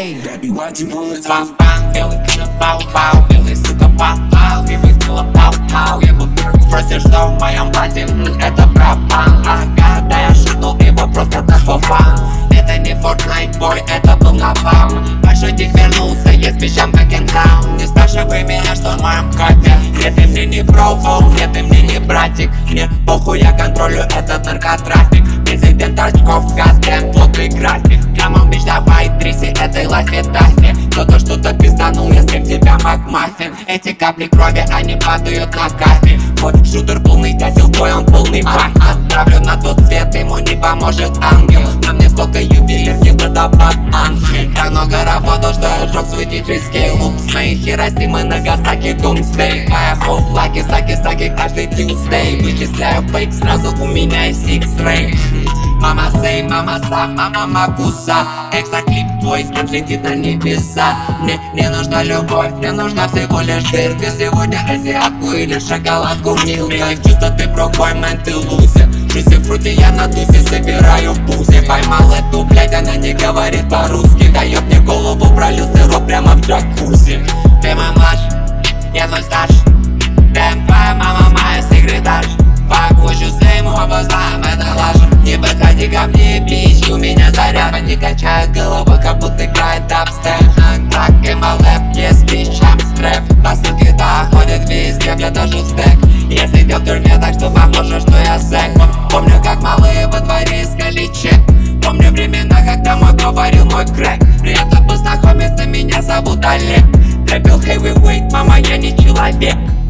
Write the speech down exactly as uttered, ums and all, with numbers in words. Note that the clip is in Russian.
эй. Бам-бам, белый пау-пау, белый сука пау-пау, и выстрела пау-пау. Я был первым в спросе, что в моем платье, это пропан. Ага, да я шутнул его просто так по фан. Это не Fortnite, бой, это был напалм. Пошутик вернулся, есть мечом бэкэндаун. Не спрашивай меня, что в моем копе. Нет, ты мне не бро, нет, ты мне не братик. Мне похуй, я контролю этот наркотрафик. Президент очков, гадэм, плотный график. Камон, бич, давай, тряси этой лафе-тафе. Кто-то что-то пизданул, я съем тебя, Макмаффин. Эти капли крови, они падают на кафе. Мой шутер полный дятел, бой, он полный бак. Отправлю на тот свет, ему не поможет ангел. На мне столько ювелирки, водопад ангел. Так много работал, что я сжег свой диджейский луп. С моей Хиросимы, Нагасаки, Думсдей. Моя хоп, лаки, саки, саки, каждый Тьюсдей. Вычисляю фейк, сразу у меня есть X-Ray. Мама сей, мама са, мама макуса. Экстра клип твой, тут летит на небеса. Мне не нужна любовь, мне нужна всего лишь жир. Ты сегодня азиатку или шоколадку мил. Кайф чувство, ты пробой, мэн, ты лузер. Жуси фрути, я на тусе собираю бузи. Поймал эту, блядь, она не говорит по-русски. Дает мне голову, пролил сироп прямо в джакузи. Ты мой младший, я твой старший. Дэм, твоя мама моя секретарь. Покучу сейму, оба знаем, это лажа. Не подходи ко мне, бич, у меня заряд. Они качают головой, как будто играет дабстеп. Так и малэп, есть бич, I'm стрэп. По ссылке доходит везде, бля, даже в стэк. Я сидел в тюрьме, так что похоже, что я зэк. Помню, как малые во дворе искали чек. Помню времена, когда мой говорил мой крэк. Приятно познакомиться, меня зовут Олег. Трэпил heavyweight, мама, я не человек.